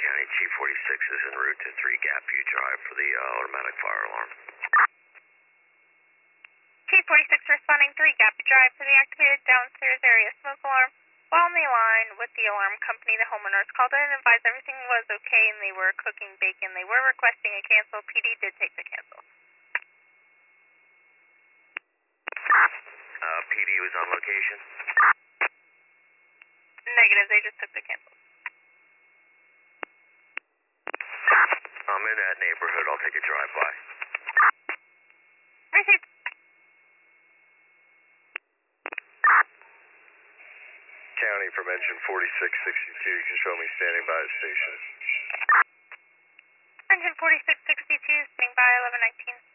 County, Chief 46 is en route to 3 Gapview Drive for the automatic fire alarm. Chief 46 responding 3 Gapview Drive for the activated downstairs area smoke alarm. While on the line with the alarm company, the homeowners called in and advised everything was okay and they were cooking bacon. They were requesting a cancel. PD did take the cancel. PD was on location? Negative, they just took the cancel. I'm in that neighborhood. I'll take a drive-by. Received. County from engine 4662. You can show me standing by the station. Engine 4662, standing by 1119.